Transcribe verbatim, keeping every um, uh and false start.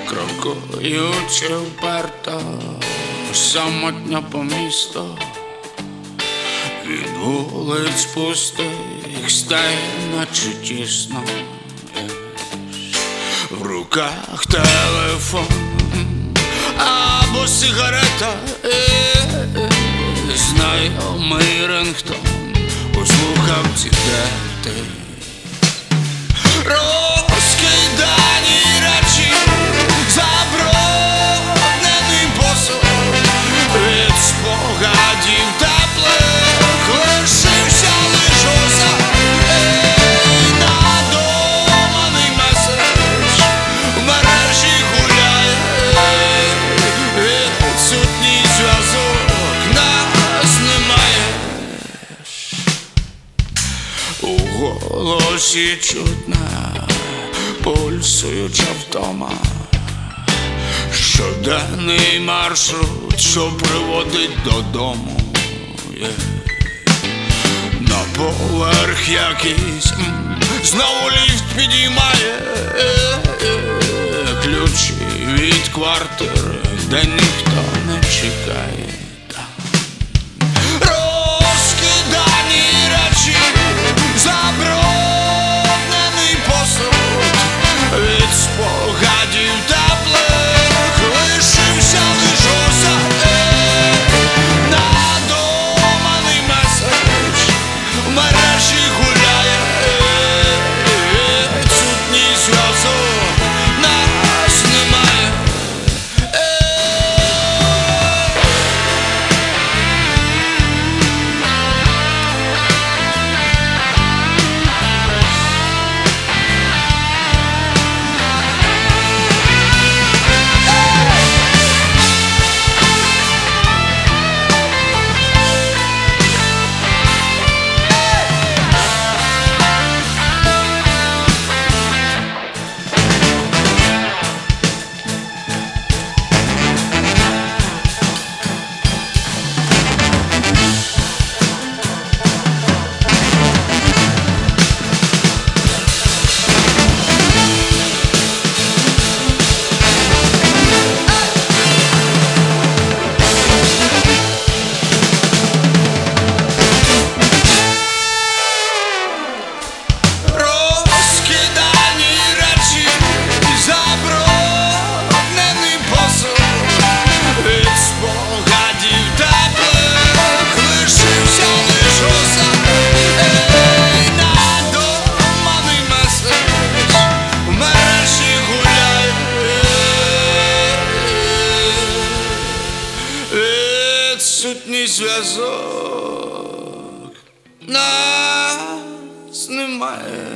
крокуючи вперто, самотньо по місту, від вулиць пустих стає наче тісно. В руках телефон або сигарета, знайомий рингтон у слухавці, де ти. Розкидані речі, забруднений посуд, від спогадів теплих лишився лиш осад. Ей, надуманий меседж в мережі гуляє, відсутній зв'язок, нас немає. У голосі чутна пульсуюча втома, щоденний маршрут, що приводить додому. yeah. На поверх якийсь м, знову ліфт підіймає ключі від квартири, де ніхто не чекає. Розкидані речі, забруднений посуд, від спогадів теплих лишився лиш осад. Ей, надуманий меседж в мережі гуляє, відсутній зв'язок, нас немає. Відсутній зв'язок, нас немає.